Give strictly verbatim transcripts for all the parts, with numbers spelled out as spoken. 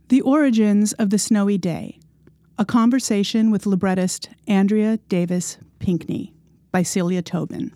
The Origins of the Snowy Day, a conversation with librettist Andrea Davis Pinkney by Celia Tobin.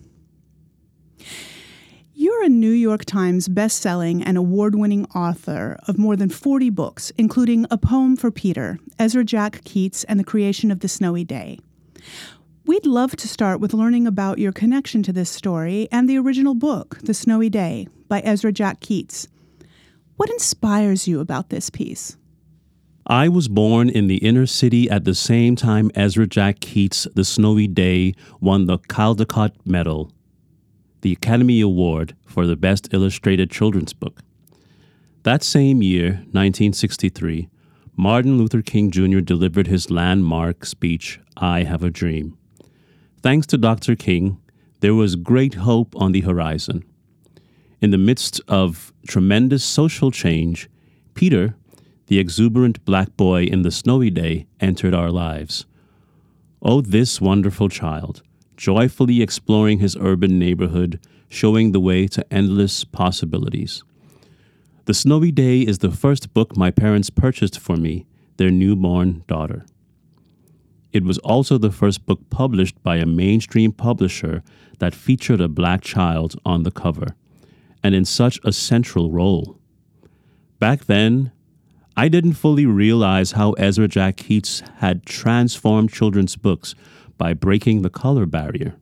You're a New York Times best-selling and award-winning author of more than forty books, including A Poem for Peter, Ezra Jack Keats, and The Creation of the Snowy Day. We'd love to start with learning about your connection to this story and the original book, The Snowy Day, by Ezra Jack Keats. What inspires you about this piece? I was born in the inner city at the same time Ezra Jack Keats' The Snowy Day won the Caldecott Medal, the Academy Award for the Best Illustrated Children's Book. That same year, nineteen sixty-three, Martin Luther King Junior delivered his landmark speech, I Have a Dream. Thanks to Doctor King, there was great hope on the horizon. In the midst of tremendous social change, Peter, the exuberant black boy in The Snowy Day, entered our lives. Oh, this wonderful child, joyfully exploring his urban neighborhood, showing the way to endless possibilities. The Snowy Day is the first book my parents purchased for me, their newborn daughter. It was also the first book published by a mainstream publisher that featured a black child on the cover, and in such a central role. Back then, I didn't fully realize how Ezra Jack Keats had transformed children's books by breaking the color barrier.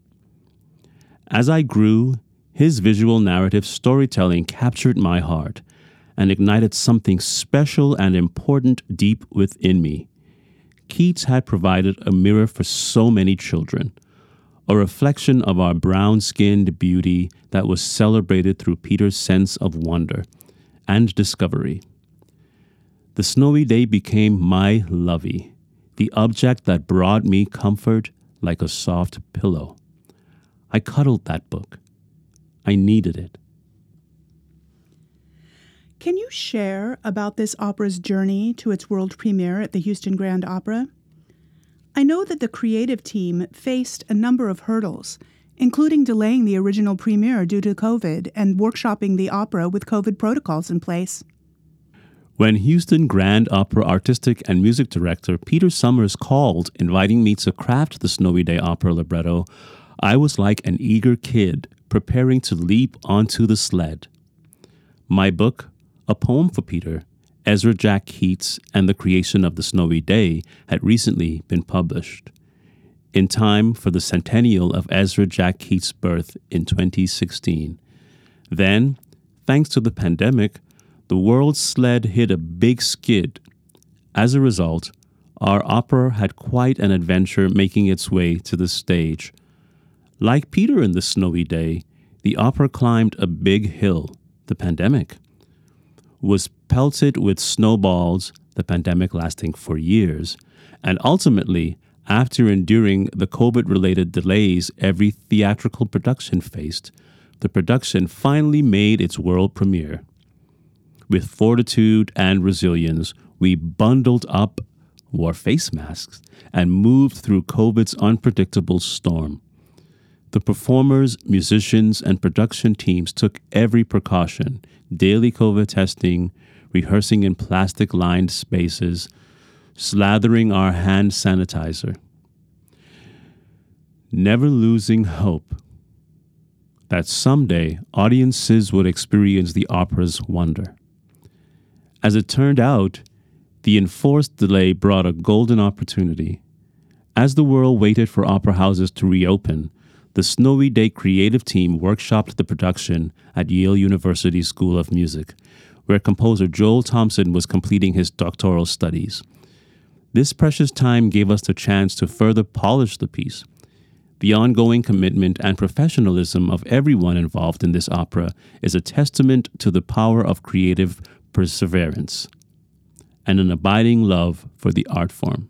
As I grew, his visual narrative storytelling captured my heart and ignited something special and important deep within me. Keats had provided a mirror for so many children, a reflection of our brown-skinned beauty that was celebrated through Peter's sense of wonder and discovery. The Snowy Day became my lovey, the object that brought me comfort like a soft pillow. I cuddled that book. I needed it. Can you share about this opera's journey to its world premiere at the Houston Grand Opera? I know that the creative team faced a number of hurdles, including delaying the original premiere due to COVID and workshopping the opera with COVID protocols in place. When Houston Grand Opera artistic and music director Peter Summers called, inviting me to craft the Snowy Day opera libretto, I was like an eager kid preparing to leap onto the sled. My book, A Poem for Peter, Ezra Jack Keats, and the Creation of the Snowy Day had recently been published, in time for the centennial of Ezra Jack Keats' birth in twenty sixteen. Then, thanks to the pandemic, the world's sled hit a big skid. As a result, our opera had quite an adventure making its way to the stage. Like Peter in The Snowy Day, the opera climbed a big hill, the pandemic, was pelted with snowballs, the pandemic lasting for years, and ultimately, after enduring the COVID-related delays every theatrical production faced, the production finally made its world premiere. With fortitude and resilience, we bundled up, wore face masks, and moved through COVID's unpredictable storm. The performers, musicians, and production teams took every precaution, daily COVID testing, rehearsing in plastic-lined spaces, slathering our hand sanitizer, never losing hope that someday audiences would experience the opera's wonder. As it turned out, the enforced delay brought a golden opportunity. As the world waited for opera houses to reopen, the Snowy Day creative team workshopped the production at Yale University School of Music, where composer Joel Thompson was completing his doctoral studies. This precious time gave us the chance to further polish the piece. The ongoing commitment and professionalism of everyone involved in this opera is a testament to the power of creative perseverance and an abiding love for the art form.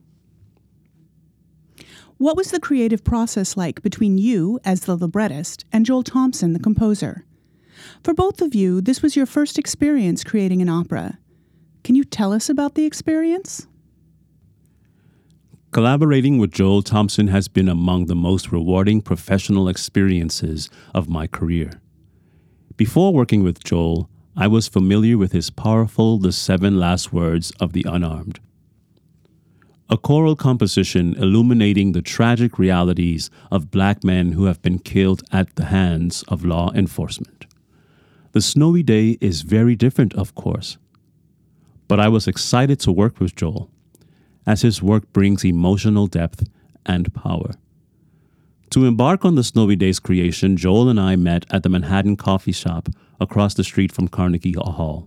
What was the creative process like between you, as the librettist, and Joel Thompson, the composer? For both of you, this was your first experience creating an opera. Can you tell us about the experience? Collaborating with Joel Thompson has been among the most rewarding professional experiences of my career. Before working with Joel, I was familiar with his powerful The Seven Last Words of the Unarmed, a choral composition illuminating the tragic realities of black men who have been killed at the hands of law enforcement. The Snowy Day is very different, of course, but I was excited to work with Joel, as his work brings emotional depth and power. To embark on the Snowy Day's creation, Joel and I met at the Manhattan Coffee Shop across the street from Carnegie Hall.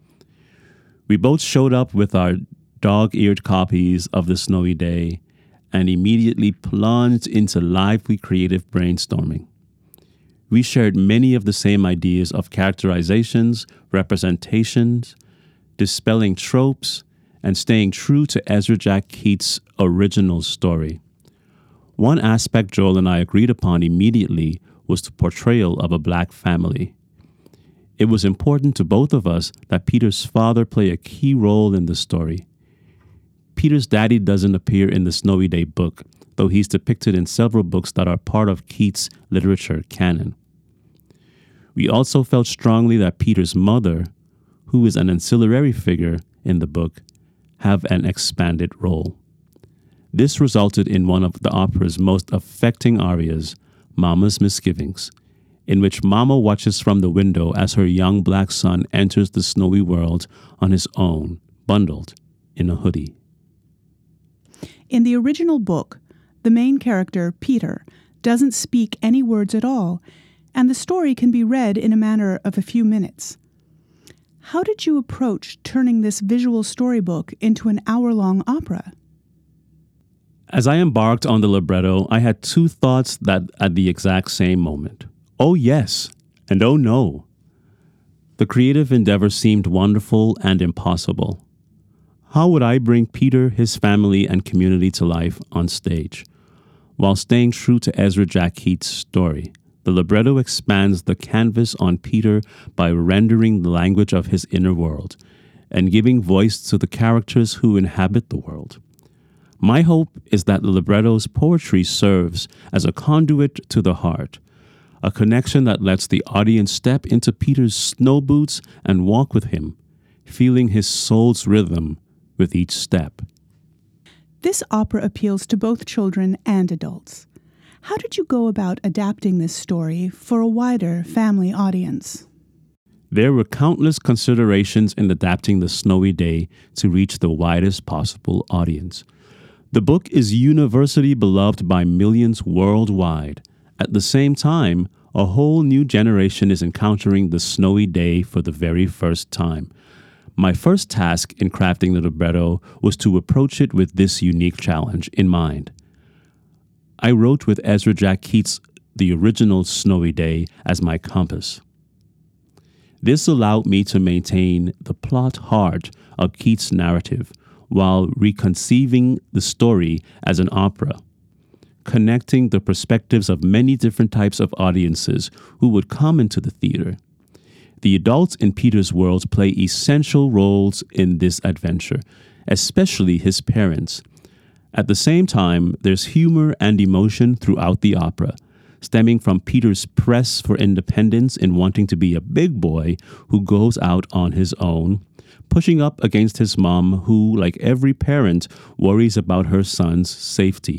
We both showed up with our dog-eared copies of The Snowy Day and immediately plunged into lively creative brainstorming. We shared many of the same ideas of characterizations, representations, dispelling tropes, and staying true to Ezra Jack Keats' original story. One aspect Joel and I agreed upon immediately was the portrayal of a black family. It was important to both of us that Peter's father play a key role in the story. Peter's daddy doesn't appear in the Snowy Day book, though he's depicted in several books that are part of Keats' literature canon. We also felt strongly that Peter's mother, who is an ancillary figure in the book, have an expanded role. This resulted in one of the opera's most affecting arias, Mama's Misgivings, in which Mama watches from the window as her young black son enters the snowy world on his own, bundled in a hoodie. In the original book, the main character, Peter, doesn't speak any words at all, and the story can be read in a matter of a few minutes. How did you approach turning this visual storybook into an hour-long opera? As I embarked on the libretto, I had two thoughts that at the exact same moment. Oh yes, and oh no. The creative endeavor seemed wonderful and impossible. How would I bring Peter, his family, and community to life on stage, while staying true to Ezra Jack Keats' story? The libretto expands the canvas on Peter by rendering the language of his inner world and giving voice to the characters who inhabit the world. My hope is that the libretto's poetry serves as a conduit to the heart, a connection that lets the audience step into Peter's snow boots and walk with him, feeling his soul's rhythm with each step. This opera appeals to both children and adults. How did you go about adapting this story for a wider family audience? There were countless considerations in adapting The Snowy Day to reach the widest possible audience. The book is universally beloved by millions worldwide. At the same time, a whole new generation is encountering The Snowy Day for the very first time. My first task in crafting the libretto was to approach it with this unique challenge in mind. I wrote with Ezra Jack Keats' the original Snowy Day as my compass. This allowed me to maintain the plot heart of Keats' narrative while reconceiving the story as an opera, connecting the perspectives of many different types of audiences who would come into the theater. The adults in Peter's world play essential roles in this adventure, especially his parents. At the same time, there's humor and emotion throughout the opera, stemming from Peter's press for independence in wanting to be a big boy who goes out on his own, pushing up against his mom who, like every parent, worries about her son's safety.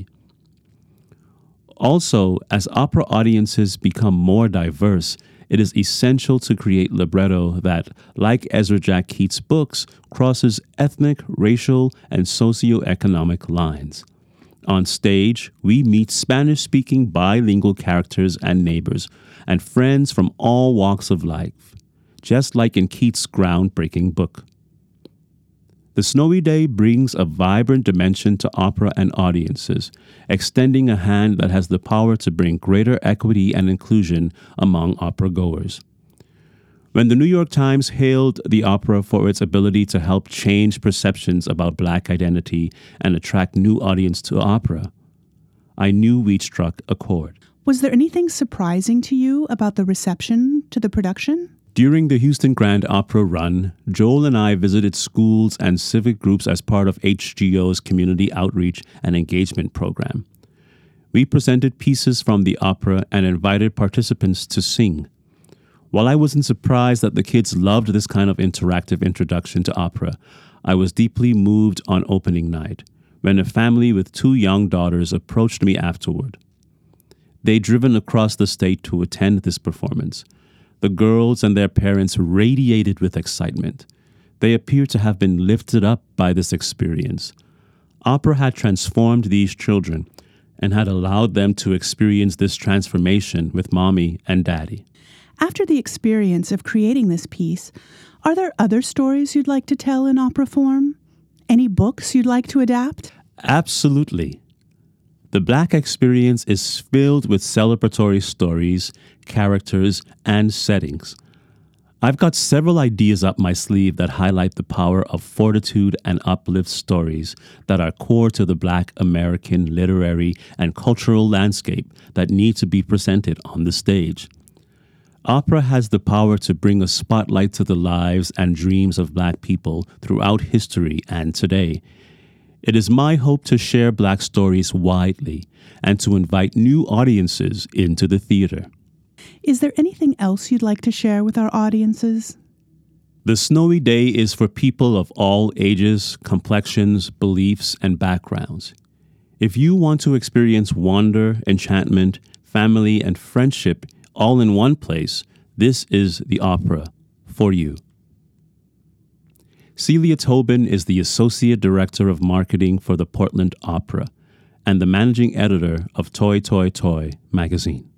Also, as opera audiences become more diverse, it is essential to create libretto that, like Ezra Jack Keats' books, crosses ethnic, racial, and socioeconomic lines. On stage, we meet Spanish-speaking bilingual characters and neighbors, and friends from all walks of life, just like in Keats' groundbreaking book. The Snowy Day brings a vibrant dimension to opera and audiences, extending a hand that has the power to bring greater equity and inclusion among opera goers. When the New York Times hailed the opera for its ability to help change perceptions about Black identity and attract new audience to opera, I knew we'd struck a chord. Was there anything surprising to you about the reception to the production? During the Houston Grand Opera run, Joel and I visited schools and civic groups as part of H G O's Community Outreach and Engagement Program. We presented pieces from the opera and invited participants to sing. While I wasn't surprised that the kids loved this kind of interactive introduction to opera, I was deeply moved on opening night when a family with two young daughters approached me afterward. They'd driven across the state to attend this performance. The girls and their parents radiated with excitement. They appeared to have been lifted up by this experience. Opera had transformed these children and had allowed them to experience this transformation with mommy and daddy. After the experience of creating this piece, are there other stories you'd like to tell in opera form? Any books you'd like to adapt? Absolutely. The Black experience is filled with celebratory stories, characters, and settings. I've got several ideas up my sleeve that highlight the power of fortitude and uplift stories that are core to the Black American literary and cultural landscape that need to be presented on the stage. Opera has the power to bring a spotlight to the lives and dreams of Black people throughout history and today. It is my hope to share Black stories widely and to invite new audiences into the theater. Is there anything else you'd like to share with our audiences? The Snowy Day is for people of all ages, complexions, beliefs, and backgrounds. If you want to experience wonder, enchantment, family, and friendship all in one place, this is the opera for you. Celia Tobin is the Associate Director of Marketing for the Portland Opera and the Managing Editor of Toy Toy Toy magazine.